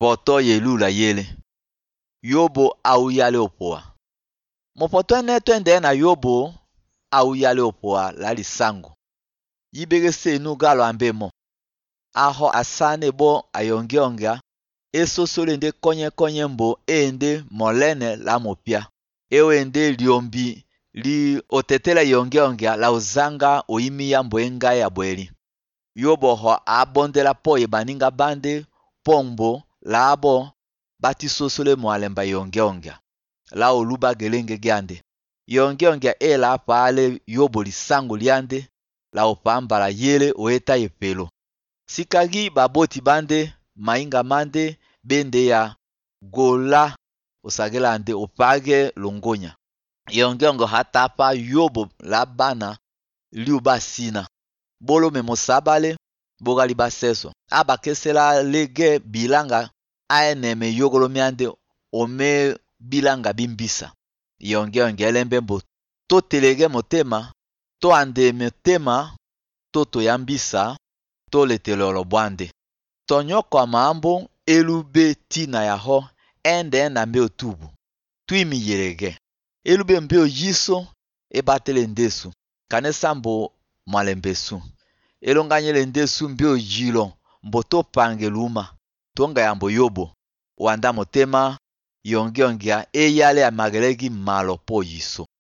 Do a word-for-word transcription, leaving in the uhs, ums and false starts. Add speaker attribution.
Speaker 1: poto yelula yele. Yobo au yale opoa. Mopoto ene twende na yobo au yale opoa la lisango. Yibege se nu galo ambemo. Aho asane bo ayongeonga. Eso solende konye konye mbo ende molene la mopia. Ewe ende liombi li otetela yongeonga la uzanga oimi ya mboenga ya bweli. Yobo ho abondela po yebaninga bande pombo la abo bati sosole mwalemba yongeonga. La oluba gelenge gyande. Yongeonga e la paale yobo lisango liande la opambala yele oeta yepelo. Sikagi baboti bande mainga mande bende ya gola osagela ande opage longonya. Yongeonga hatapa yobo la bana liuba sina. Bolo memosabale boga libaseso. Aba kesela lege bilanga aeneme yogolo miande ome bilanga bimbisa. Yongeonga elembembo to telege motema to ande motema to toyambisa to letelolo bwande. Tonyoko amambo elube tina yaho ende na mbe otubu. Tuimi yerege. Elube mbe ojiso ebatele ndesu. Kanesambo malembesu. Elonganyele ndesu mbe ojilo mbo to pange luma. Tonga yambo yobo. Wanda motema yongeonga eyale amagelegi malo po yiso.